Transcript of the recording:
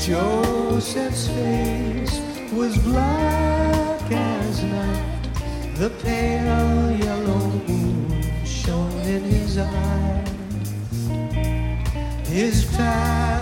Joseph's face was black as night. The pale yellow moon shone in his eyes. His past